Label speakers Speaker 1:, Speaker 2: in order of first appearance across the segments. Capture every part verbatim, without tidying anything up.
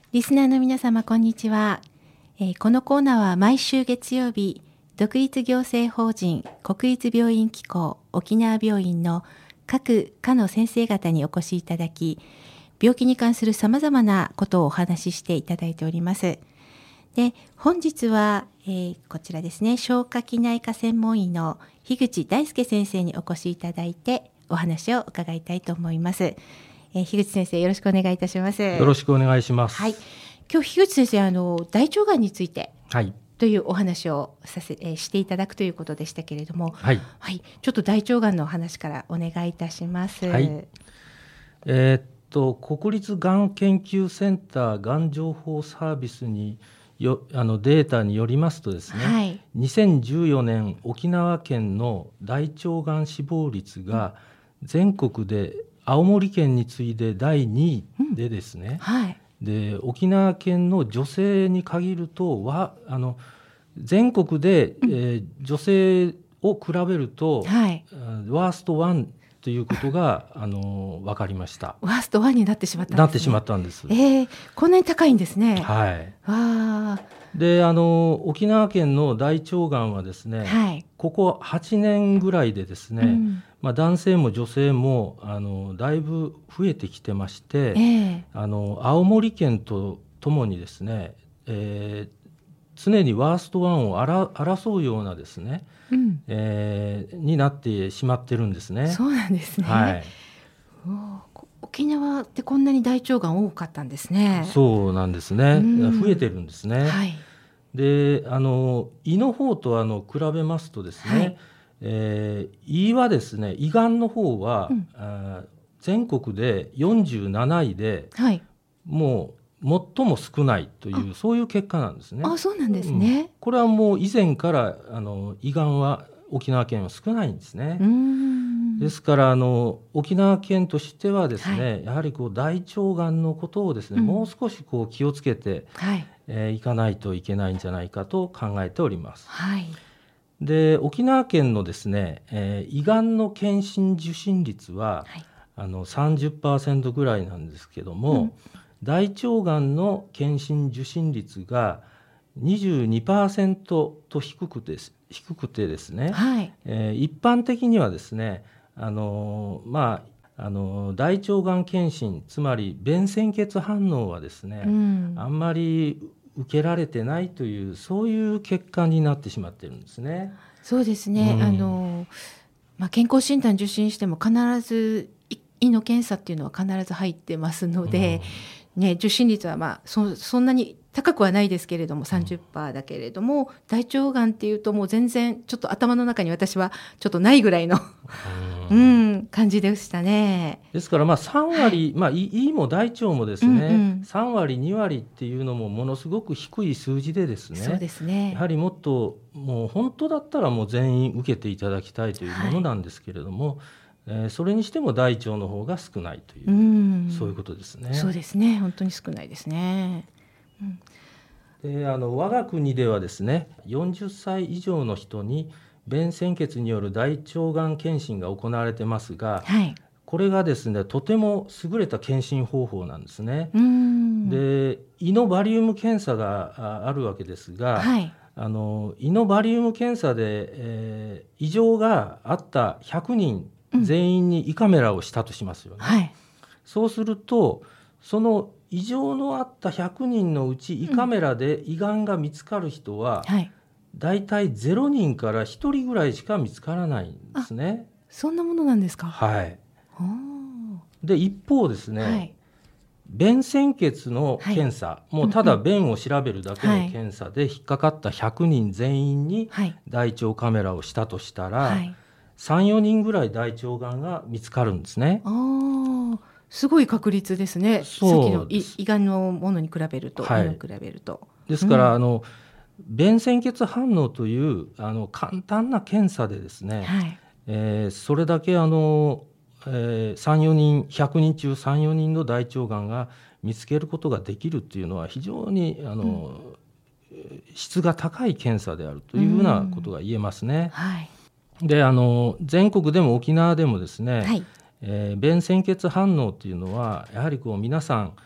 Speaker 1: リスナーの皆様こんにちは、えー、このコーナーは毎週月曜日、独立行政法人国立病院機構沖縄病院の各科の先生方にお越しいただき、病気に関するさまざまなことをお話ししていただいております。で、本日は、えー、こちらですね、消化器内科専門医の樋口大輔先生にお越しいただいてお話を伺いたいと思います。えー、樋口先生、よろしくお願いいたします。
Speaker 2: よろしくお願いします。
Speaker 1: はい、今日樋口先生、あの大腸がんについて、はい、というお話をさせ、えー、していただくということでしたけれども、はいはい、ちょっと大腸がんのお話からお願いいたします。
Speaker 2: はい、えー、っと国立がん研究センターがん情報サービスによあのデータによりますとですね、はい、にせんじゅうよねん沖縄県の大腸がん死亡率が全国で青森県に次いでだいにいでですね、うんはい、で沖縄県の女性に限るとはあの全国で、うんえー、女性を比べると、はい、ワーストワンということがあの分かりました。
Speaker 1: ワーストワンになってしまったんですね。
Speaker 2: なってしまったんです。
Speaker 1: えー、こんなに高いんですね。
Speaker 2: はい。
Speaker 1: わ
Speaker 2: であの沖縄県の大腸がんはですね、はい、ここはちねんぐらいでですね、うんまあ、男性も女性もあのだいぶ増えてきてまして、えー、あの青森県とともにですね、えー、常にワーストワンを争うようなですね、うんえー、になってしまってるんですね。
Speaker 1: そうなんですね。はい、沖縄ってこんなに大腸がん多かったんですね。
Speaker 2: そうなんですね、うん、増えてるんですね。はい、であの胃の方とあの比べますとですね、はいえー、胃はですね胃がんの方は、うん、あ全国でよんじゅうなないで、はい、もう最も少ないというそういう結果なんですね。
Speaker 1: あ、そうなんですね、
Speaker 2: うん、これはもう以前からあの胃がんは沖縄県は少ないんですね。うーんですからあの沖縄県としてはですね、はい、やはりこう大腸がんのことをですね、うん、もう少しこう気をつけて、はいえー、いかないといけないんじゃないかと考えております。はいで沖縄県のですね、えー、胃がんの検診受診率は、はい、あの さんじゅっパーセント ぐらいなんですけども、うん、大腸がんの検診受診率が にじゅうにパーセント と低くて、低くてですね、はいえー、一般的にはですね、あのまあ、あの大腸がん検診、つまり便潜血反応はですね、うん、あんまり受けられてないというそういう結果になってしまっているんですね。
Speaker 1: そうですね、うん、あのまあ、健康診断受診しても必ず胃の検査っていうのは必ず入ってますので、うんね、受診率は、まあ、そ, そんなに高くはないですけれども さんじゅっパーセント だけれども、うん、大腸がんっていうともう全然ちょっと頭の中に私はちょっとないぐらいのうん、うん、感じでしたね。
Speaker 2: ですからまあさんわり、はいまあ、胃も大腸もですね、うんうん、さんわりにわりっていうのもものすごく低い数字でですね、
Speaker 1: そうですね、
Speaker 2: やはりもっともう本当だったらもう全員受けていただきたいというものなんですけれども、はいえー、それにしても大腸の方が少ないという、うん、そういうことですね。
Speaker 1: そうですね、本当に少ないですね。
Speaker 2: うん、であの我が国ではですねよんじゅっさい以上の人に便潜血による大腸がん検診が行われてますが、はい、これがですねとても優れた検診方法なんですね。うんで胃のバリウム検査があるわけですが、はい、あの胃のバリウム検査で、えー、異常があったひゃくにん全員に胃カメラをしたとしますよね。はい、そうするとその異常のあったひゃくにんのうち胃カメラで胃がんが見つかる人は、うんはいだいたいゼロにんからひとりぐらいしか見つからないんですね。
Speaker 1: そんなものなんですか。
Speaker 2: はい。で一方ですね、はい、便潜血の検査、はい、もうただ便を調べるだけの検査で引っかかったひゃくにん全員に大腸カメラをしたとしたら、はい、さん、よにんぐらい大腸がんが見つかるんですね。
Speaker 1: あすごい確率ですね。さっきの胃がんのものに比べると、はい、胃の比べると
Speaker 2: ですから、うん、あの便潜血反応というあの簡単な検査でですね、はいえー、それだけあの、えー、さん、よにんひゃくにん中さん、よにんの大腸がんが見つけることができるというのは非常にあの、うん、質が高い検査であるというようなことが言えますね。はい、であの全国でも沖縄でもですね、はいえー、便潜血反応というのはやはりこう皆さん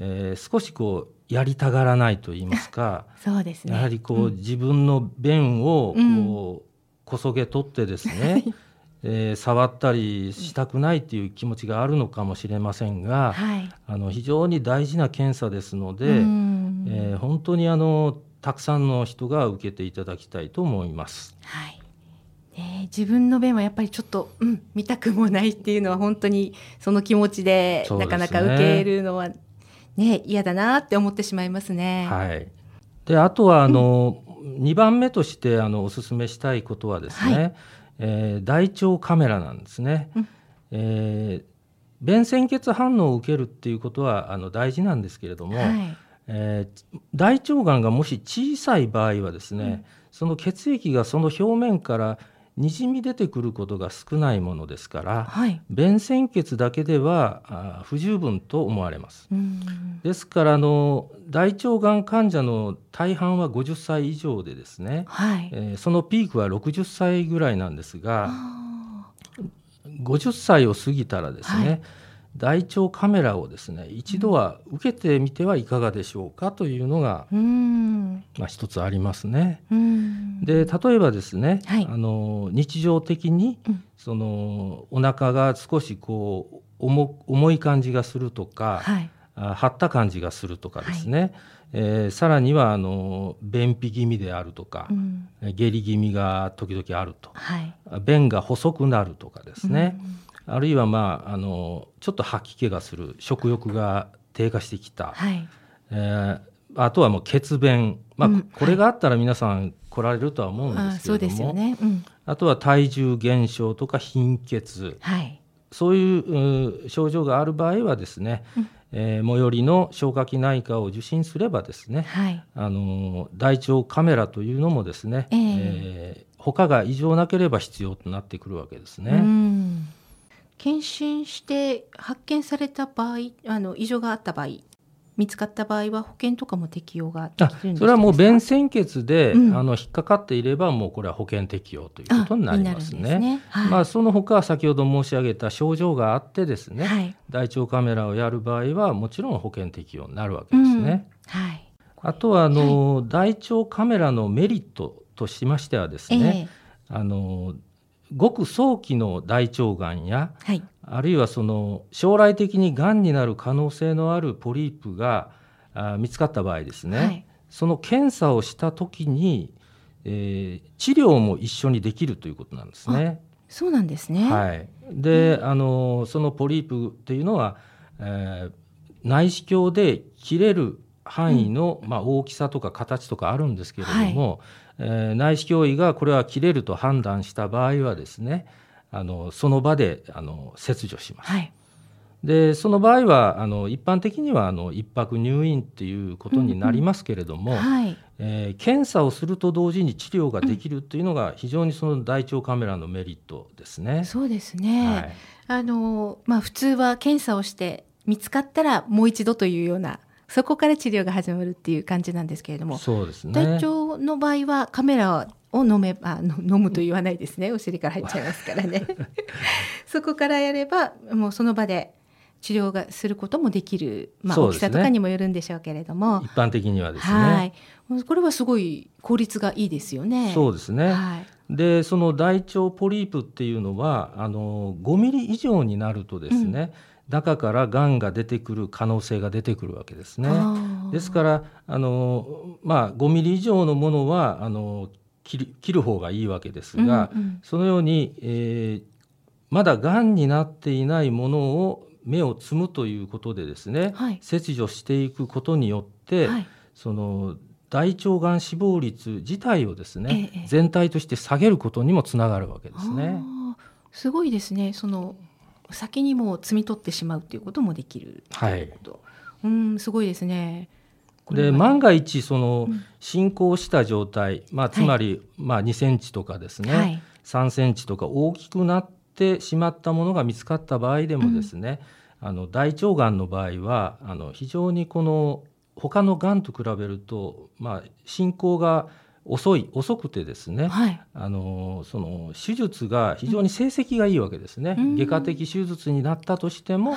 Speaker 2: えー、少しこうやりたがらないと言いますか
Speaker 1: そうですね、
Speaker 2: やはりこう、
Speaker 1: うん、
Speaker 2: 自分の便をこう、
Speaker 1: うん、
Speaker 2: こそげ取ってですねえー、触ったりしたくないという気持ちがあるのかもしれませんが、はい、あの非常に大事な検査ですので、えー、本当にあのたくさんの人が受けていただきたいと思います。
Speaker 1: はい、ね、自分の便はやっぱりちょっと、うん、見たくもないっていうのは本当にその気持ちでなかなか受けるのは、ね、嫌だなって思ってしまいますね。
Speaker 2: はい、であとはあの、うん、にばんめとしてあのお勧めしたいことはですね、はい、えー、大腸カメラなんですね。うん、えー、便潜血反応を受けるっていうことはあの大事なんですけれども、はい、えー、大腸がんがもし小さい場合はですね、うん、その血液がその表面からにじみ出てくることが少ないものですから、はい、便潜血だけでは不十分と思われます。うん、ですからあの大腸がん患者の大半はごじゅっさい以上でですね、はい、えー、そのピークはろくじゅっさいぐらいなんですが、ごじゅっさいを過ぎたらですね、はい、大腸カメラをですね一度は受けてみてはいかがでしょうかというのが、うん、まあ、一つありますね。うん、で例えばですね、はい、あの日常的に、うん、そのお腹が少しこう 重, 重い感じがするとか、はい、あ張った感じがするとかですね、はい、えー、さらにはあの便秘気味であるとか、うん、下痢気味が時々あると、はい、便が細くなるとかですね、うん、あるいは、まあ、あのちょっと吐き気がする、食欲が低下してきた、はい、えー、あとはもう血便、まあ、うん、これがあったら皆さん来られるとは思うんですけれども、あ、そうですよね、うん、あとは体重減少とか貧血、はい、そういう症状がある場合はですね、うん、えー、最寄りの消化器内科を受診すればですね、はい、あの大腸カメラというのもですね、えーえー、他が異常なければ必要となってくるわけですね。うん、
Speaker 1: 検診して発見された場合、あの異常があった場合、見つかった場合は保険とかも適用ができるんですか？
Speaker 2: それはもう便潜血で、うん、あの引っかかっていればもうこれは保険適用ということになりますね。ね、はい、まあ、その他は先ほど申し上げた症状があってですね、はい、大腸カメラをやる場合はもちろん保険適用になるわけですね。うん、はい、あとはあの、はい、大腸カメラのメリットとしましてはですね、えー、あのごく早期の大腸がんや、はい、あるいはその将来的にがんになる可能性のあるポリープがあ見つかった場合ですね、はい、その検査をしたときに、えー、治療も一緒にできるということなんですね。
Speaker 1: そうなんですね。
Speaker 2: はい、で、あのそのポリープっていうのは、えー、内視鏡で切れる範囲の、うん、まあ、大きさとか形とかあるんですけれども、はい、えー、内視鏡医がこれは切れると判断した場合はですね、あのその場であの切除します。はい、でその場合はあの一般的にはあの一泊入院っていうことになりますけれども、うんうん、はい、えー、検査をすると同時に治療ができるというのが非常にその大腸カメラのメリットですね。
Speaker 1: そうですね、はい、あのまあ、普通は検査をして見つかったらもう一度というような、そこから治療が始まるっていう感じなんですけれども、
Speaker 2: そうですね、
Speaker 1: 大腸の場合はカメラを飲めば、飲むと言わないですね、お尻から入っちゃいますからねそこからやればもうその場で治療がすることもできる、まあ、大きさとかにもよるんでしょうけれども、
Speaker 2: 一般的にはですね、
Speaker 1: はい、これはすごい効率がいいですよね。
Speaker 2: そうですね、はい、でその大腸ポリープっていうのはあのごミリ以上になるとですね、うん、中からがんが出てくる可能性が出てくるわけですね。ですからあの、まあ、ごミリ以上のものはあの 切る、切る方がいいわけですが、うんうん、そのように、えー、まだがんになっていないものを目をつむということでですね、はい、切除していくことによって、はい、その大腸がん死亡率自体をですね、ええ、全体として下げることにもつながるわけですね。
Speaker 1: あ、すごいですね。その先にも摘み取ってしまうということもできる、はい、うん、すごいですね。
Speaker 2: で万が一その進行した状態、うん、まあ、つまり、はい、まあ、にセンチとかですね、はい、さんセンチとか大きくなってしまったものが見つかった場合でもですね、うん、あの大腸がんの場合はあの非常にこの他のがんと比べると、まあ、進行が遅い遅くてですね、はい、あのその手術が非常に成績がいいわけですね、うん、外科的手術になったとしても、はい、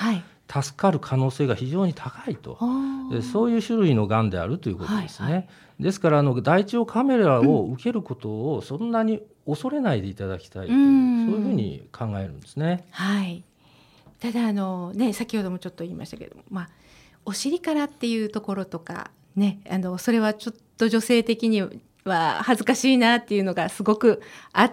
Speaker 2: 助かる可能性が非常に高いと、でそういう種類のがんであるということですね、はいはい、ですからあの大腸カメラを受けることをそんなに恐れないでいただきたいという、うん、そういうふうに考えるんですね。
Speaker 1: はい、ただあの、ね、先ほどもちょっと言いましたけども、まあ、お尻からっていうところとか、ね、あのそれはちょっと女性的には恥ずかしいなっていうのがすごくあって、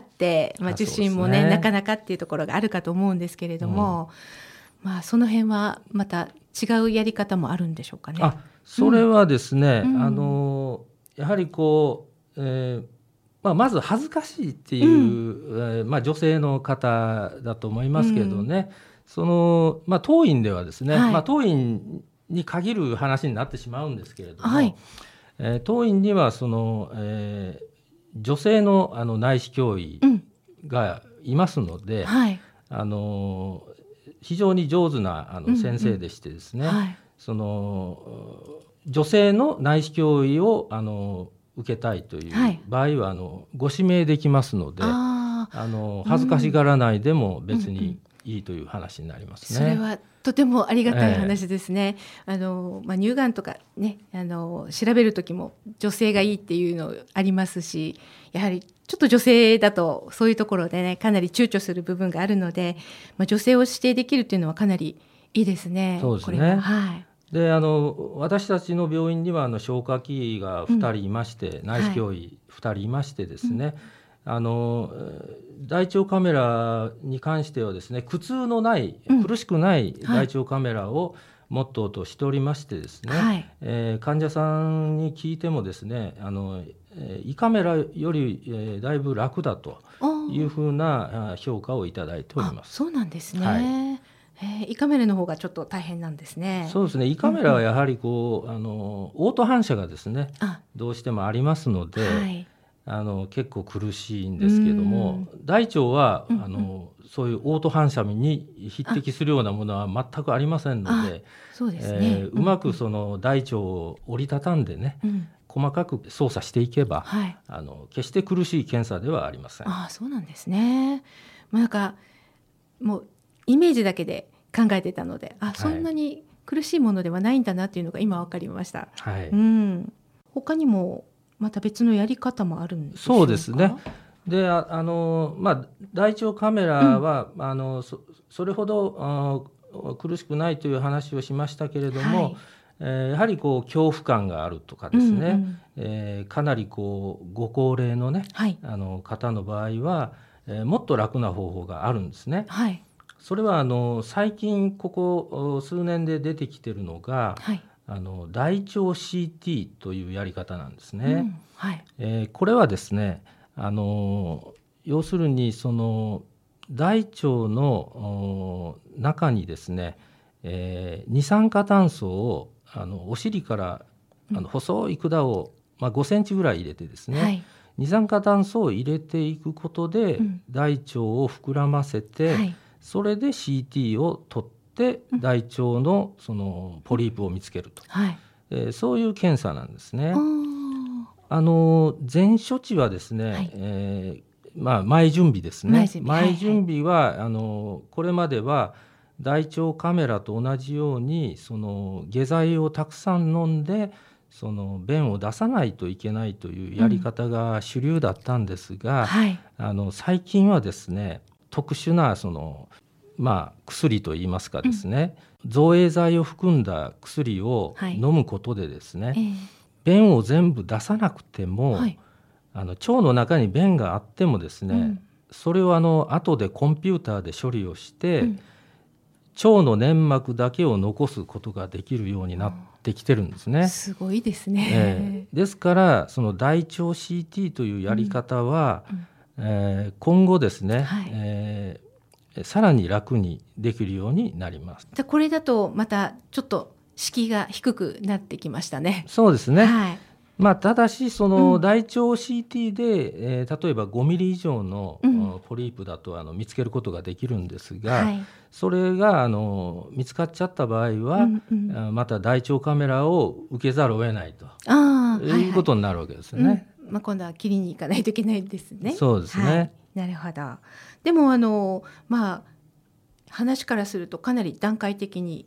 Speaker 1: まあ、受診も ね, ねなかなかっていうところがあるかと思うんですけれども、うん、まあ、その辺はまた違うやり方もあるんでしょうかね。
Speaker 2: あ、それはですね、うん、あのやはりこう、えーまあ、まず恥ずかしいっていう、うんえーまあ、女性の方だと思いますけどね、うん、そのまあ、当院ではですね、はいまあ、当院に限る話になってしまうんですけれども、はいえー、当院にはその、えー、女性 の, あの内視鏡医がいますので、うんはい、あの非常に上手なあの先生でしてですね、うんうんはい、その女性の内視鏡医をあの受けたいという場合は、はい、あのご指名できますので、ああの恥ずかしがらないでも別にいいという話になりますね。
Speaker 1: それはとてもありがたい話ですね。えーあのまあ、乳がんとか、ね、あの調べる時も女性がいいっていうのありますし、やはりちょっと女性だとそういうところで、ね、かなり躊躇する部分があるので、まあ、女性を指定できるっていうのはかなりいいですね。
Speaker 2: そうですね、これは、はいであの私たちの病院にはあの消化器医がふたりいまして、うん、内視鏡医ふたりいましてですね、はいあの大腸カメラに関してはですね、苦痛のない、うん、苦しくない大腸カメラをモットーとしておりましてですね、はいえー、患者さんに聞いてもですね、あの胃カメラより、えー、だいぶ楽だというふうな評価をいただいております。
Speaker 1: あ、そうなんですね、はいえー、胃カメラの方がちょっと大変なんですね。
Speaker 2: そうですね、胃カメラはやはりこう、うんうん、あのオート反射がですねどうしてもありますので、はいあの結構苦しいんですけども、大腸は、うんうん、あのそういうオート反射に匹敵するようなものは全くありませんので、そうですね、えー、うまくその大腸を折りたたんでね、うん、細かく操作していけば、はい、あの決して苦しい検査ではありません。
Speaker 1: あ、そうなんですね。まあ、なんかもうイメージだけで考えてたので、あ、そんなに苦しいものではないんだなっていうのが今分かりました。はいうん、他にもまた別のやり方もあるんでしょうか。
Speaker 2: そうですね。で、ああのまあ、大腸カメラは、うん、あの そ, それほどあ苦しくないという話をしましたけれども、はいえー、やはりこう恐怖感があるとかですね、うんうんえー、かなりこうご高齢の、ねはい、あの方の場合は、えー、もっと楽な方法があるんですね。はい、それはあの最近ここ数年で出てきているのが、はいあの大腸 シーティー というやり方なんですね。うんはいえー、これはですねあの要するにその大腸の中にですね、えー、二酸化炭素をあのお尻からあの細い管を、まあ、ごセンチぐらい入れてですね、はい、二酸化炭素を入れていくことで、うん、大腸を膨らませて、はい、それで シーティー を取ってで大腸 の, そのポリープを見つけると、はいえー、そういう検査なんですね。あの前処置はですね、はいえーまあ、前準備ですね。前準備、前準備は、はいはい、あのこれまでは大腸カメラと同じようにその下剤をたくさん飲んでその便を出さないといけないというやり方が主流だったんですが、うんはい、あの最近はですね特殊なそのまあ、薬といいますかですね、うん、造影剤を含んだ薬を飲むことでですね、はいえー、便を全部出さなくても、はい、あの腸の中に便があってもですね、うん、それをあの後でコンピューターで処理をして、うん、腸の粘膜だけを残すことができるようになってきてるんですね。
Speaker 1: すごいですね、
Speaker 2: えー、ですからその大腸 シーティー というやり方は、うんえー、今後ですね、はいえーさらに楽にできるようになります。
Speaker 1: じゃこれだとまたちょっと敷居が低くなってきましたね。
Speaker 2: そうですね、はいまあ、ただしその大腸 シーティー で、うんえー、例えばごミリ以上の、うん、ポリープだとあの見つけることができるんですが、はい、それがあの見つかっちゃった場合は、うんうん、また大腸カメラを受けざるを得ないとあいうことになるわけですよね、はいはい
Speaker 1: うんまあ、今度は切りに行かないといけないですね。
Speaker 2: そうですね、
Speaker 1: はいなるほど。でもあの、まあ、話からするとかなり段階的に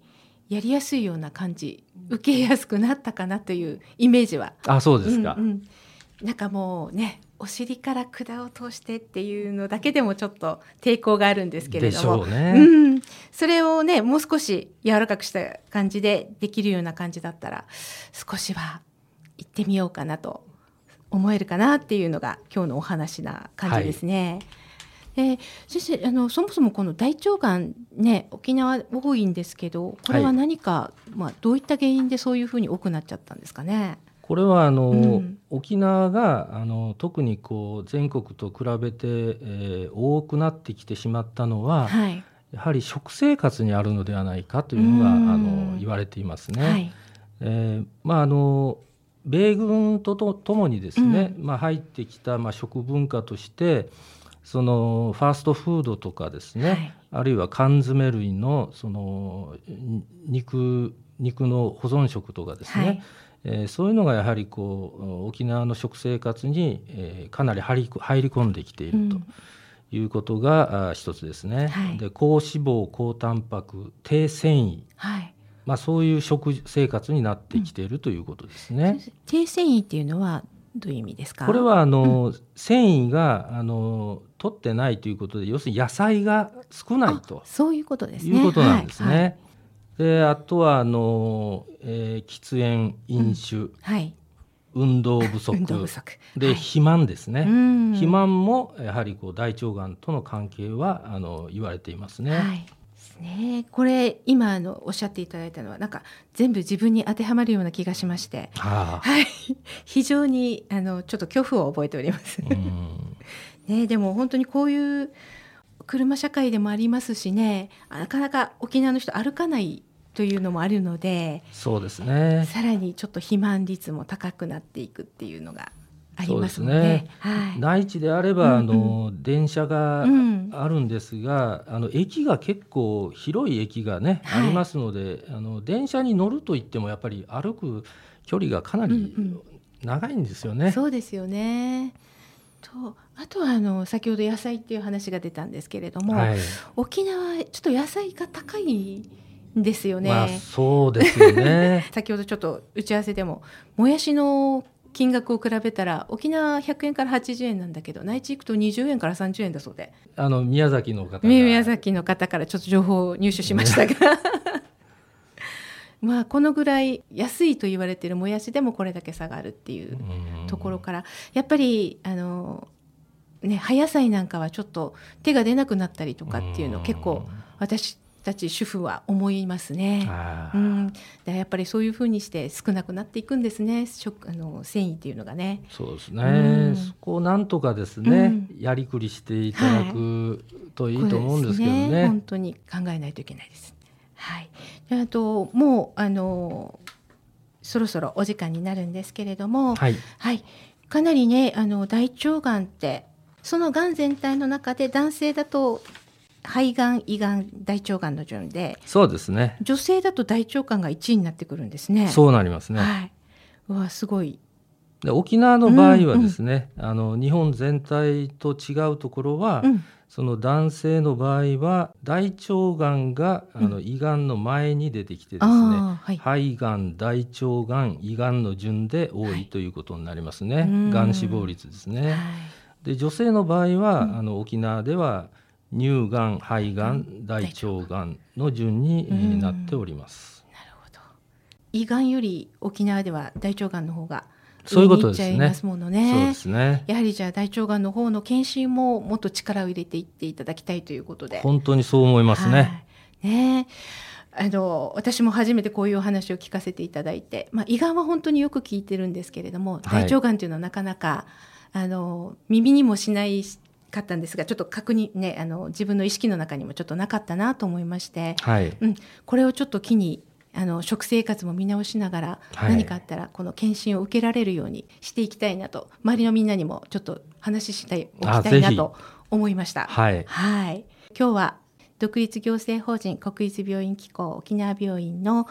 Speaker 1: やりやすいような感じ、受けやすくなったかなというイメージは。
Speaker 2: あ、そうですか。
Speaker 1: うんうん、なんかもうね、お尻から管を通してっていうのだけでもちょっと抵抗があるんですけれども、
Speaker 2: でしょうね。
Speaker 1: うん、それをねもう少し柔らかくした感じでできるような感じだったら少しは行ってみようかなと思えるかなっていうのが今日のお話な感じですね。はい、えー、先生、あのそもそもこの大腸がんね、沖縄多いんですけど、これは何か、はい、まあ、どういった原因でそういうふうに多くなっちゃったんですかね。
Speaker 2: これはあの、うん、沖縄があの特にこう全国と比べて、えー、多くなってきてしまったのは、はい、やはり食生活にあるのではないかというのがあの言われていますね。はい、えーまあ、あの米軍ととともにですね、うん、まあ、入ってきた、まあ、食文化としてそのファーストフードとかですね、はい、あるいは缶詰類のその肉、肉の保存食とかですね、はい、えー、そういうのがやはりこう沖縄の食生活に、えー、かなり入り、入り込んできているということが、うん、一つですね。はい、で、高脂肪、高タンパク、低繊維、はい、まあ、そういう食生活になってきているということですね。
Speaker 1: うん、低繊維っていうのはどういう意味ですか？
Speaker 2: これはあの、うん、繊維があの取ってないということで、要するに野菜が少ないと、
Speaker 1: そういうことですね。
Speaker 2: いうことなんですね。はいはい、で、あとはあの、えー、喫煙、飲酒、うん、はい、運動不足、運動不足で、はい、肥満ですね。肥満もやはりこう大腸がんとの関係はあの言われていますね。はい
Speaker 1: ね、これ今あのおっしゃっていただいたのはなんか全部自分に当てはまるような気がしまして、はあ、はい、非常にあのちょっと恐怖を覚えております。うんね、でも本当にこういう車社会でもありますしね、なかなか沖縄の人歩かないというのもあるので、
Speaker 2: そうですね、
Speaker 1: さらにちょっと肥満率も高くなっていくっていうのがありますもんね。
Speaker 2: そうですね、はい、内地であれば、うんうん、あの電車があるんですが、うん、あの駅が結構広い駅がね、はい、ありますので、あの電車に乗るといってもやっぱり歩く距離がかなり長いんですよね。
Speaker 1: うんうん、そうですよね。とあとはあの先ほど野菜っていう話が出たんですけれども、はい、沖縄ちょっと野菜が高いんですよね。
Speaker 2: まあ、そうですよね。
Speaker 1: 先ほどちょっと打ち合わせでももやしの金額を比べたら沖縄ひゃくえんからはちじゅうえんなんだけど、内地行くとにじゅうえんからさんじゅうえんだそうで、
Speaker 2: あの宮崎の方が
Speaker 1: 宮崎の方からちょっと情報を入手しましたが、ねまあこのぐらい安いと言われているもやしでもこれだけ差があるっていうところから、やっぱりあの、ね、葉野菜なんかはちょっと手が出なくなったりとかっていうのを結構私たち主婦は思いますね。うん、でやっぱりそういうふうにして少なくなっていくんですね、食あの繊維っていうのがね。
Speaker 2: そうですね、うん、そこをなんとかですね、うん、やりくりしていただくといいと思うんですけどね。
Speaker 1: ね、本当に考えないといけないです。はい、であともうあのそろそろお時間になるんですけれども、はいはい、かなりねあの大腸がんってそのがん全体の中で男性だと肺がん、胃がん、大腸がんの順で、
Speaker 2: そうですね、
Speaker 1: 女性だと大腸がんがいちいになってくるんですね。
Speaker 2: そうなりますね。はい、
Speaker 1: うわすごい。
Speaker 2: で沖縄の場合はですね、うんうん、あの日本全体と違うところは、うん、その男性の場合は大腸がんがあの胃がんの前に出てきてですね、はい、肺がん、大腸がん、胃がんの順で多いということになりますね。はい、がん死亡率ですね。はい、で女性の場合は、うん、あの沖縄では乳がん、肺がん、大腸がんの順に、うん、なっております。
Speaker 1: なるほど。胃がんより沖縄では大腸がんの方が
Speaker 2: そういうことですね。
Speaker 1: 上に行っちゃいますものね。
Speaker 2: そうですね。
Speaker 1: やはりじゃあ大腸がんの方の検診ももっと力を入れていっていただきたいということで。
Speaker 2: 本当にそう思いますね。はい、
Speaker 1: ね、あの私も初めてこういうお話を聞かせていただいて、まあ、胃がんは本当によく聞いてるんですけれども、大腸がんというのはなかなかあの耳にもしないかったんですが、ちょっと確認ね、あの自分の意識の中にもちょっとなかったなと思いまして、はい、うん、これをちょっと機にあの食生活も見直しながら、はい、何かあったらこの検診を受けられるようにしていきたいなと、周りのみんなにもちょっと話しておきたいなと思いました。はい、はい、今日は独立行政法人国立病院機構沖縄病院の、え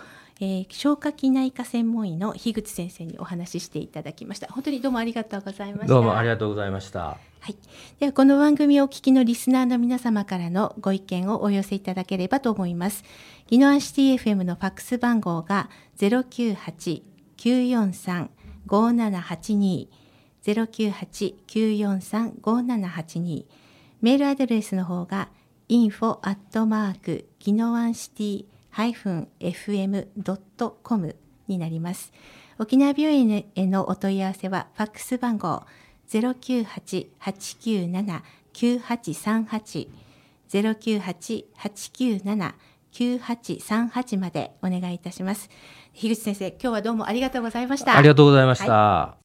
Speaker 1: えー、消化器内科専門医の樋口先生にお話ししていただきました。本当にどうもありがとうございました。
Speaker 2: どうもありがとうございました。は
Speaker 1: い、ではこの番組をお聞きのリスナーの皆様からのご意見をお寄せいただければと思います。宜野湾シティ エフエム のファックス番号が ゼロきゅうはち きゅうよんさん ごななはちに ゼロきゅうはち きゅうよんさん ごななはちに、メールアドレスの方が インフォ アットマーク 宜野湾シティ エフエム ドット コム になります。沖縄病院へのお問い合わせはファックス番号 ゼロきゅうはち はちきゅうなな きゅうはちさんはち ゼロきゅうはち はちきゅうなな きゅうはちさんはちまでお願いいたします。樋口先生、今日はどうもありがとうございました。
Speaker 2: ありがとうございました。はい。